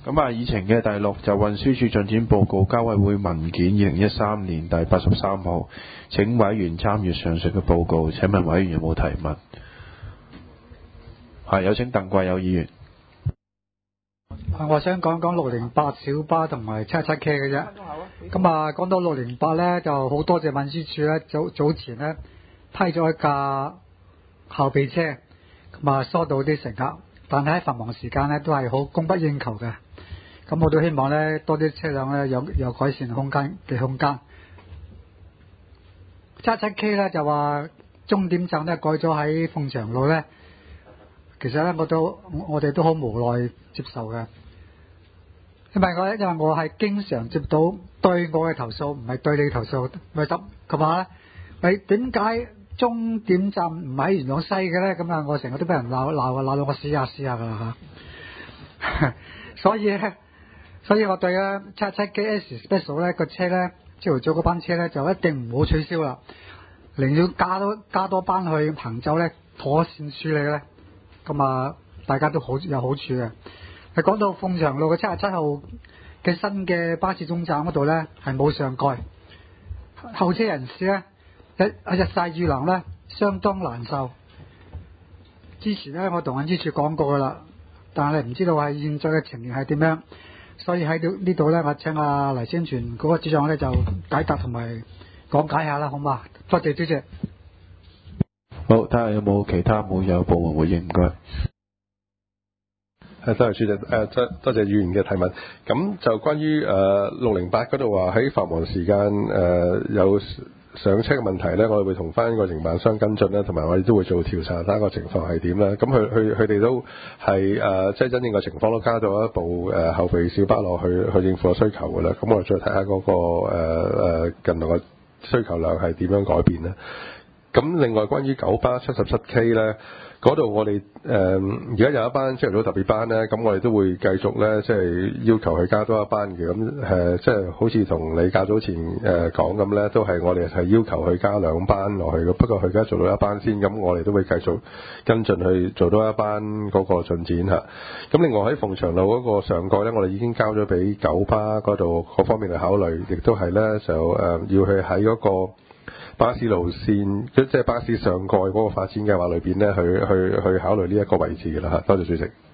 咁議程嘅第6就運輸署進展報告交委會文件2013年第83號，請委員參閱上述嘅報告。請問委員有冇提問？有請鄧貴友議員。 我想講608小巴同埋77K 嘅啫。咁講到608呢，就好多謝運輸署呢，早前呢批咗一架後備車，咁疏導啲乘客，但係喺繁忙時間呢都係好供不應求嘅。咁我都希望呢多啲車輛呢有改善空間。77K 呢就話終點站呢改咗喺鳳翔路呢，其實呢我哋都好無奈接受嘅。因為我係經常接到對我嘅投訴，唔係對你投訴。佢話呢，你點解終點站唔喺元朗西嘅呢？咁我成日都俾人鬧到我試下噶啦吓。所以我對77K S Special 呢個車呢，朝頭早嗰班車呢，就一定唔好取消啦，寧願加多班去杭州呢，妥善處理呢。咁大家都有好處嘅。講到鳳翔路嘅77號嘅新嘅巴士總站嗰度呢，係冇上蓋，候車人士呢，日曬雨淋呢，相當難受。之前呢，我同運輸署講過噶啦，但係唔知道係現在嘅情形係點樣，所以喺呢度呢，我請黎宣傳嗰個主長呢，就解答同埋講解下啦，好嘛？多謝主席。 好，睇下有冇其他冇有部門回應，唔該。 多謝主席，多謝議員嘅提問。咁就關於608嗰度話喺繁忙時間有上車嘅問題咧，我哋會同翻個營辦商跟進啦，同埋我哋都會做調查，睇下個情況係點啦。咁佢哋都係即係真正嘅情況都加咗一部後備小巴落去應付個需求㗎啦。咁我哋再睇下嗰個近來嘅需求量係點樣改變咧。咁另外關於九巴77K 咧，嗰度我哋而家有一班朝頭早特別班咧，咁我哋都會繼續咧，即係要求佢加多一班嘅。咁即係好似同你較早前講咁咧，都係我哋係要求佢加2班落去嘅。不過佢而家做到一班先，咁我哋都會繼續跟進去做多一班嗰個進展嚇。咁另外喺鳳翔路嗰個上蓋咧，我哋已經交咗俾九巴嗰度各方面去考慮，亦都係咧就要去喺嗰個巴士路線，即係巴士上蓋嗰個發展計劃裏邊咧，去考慮呢一個位置嘅啦嚇。多謝主席。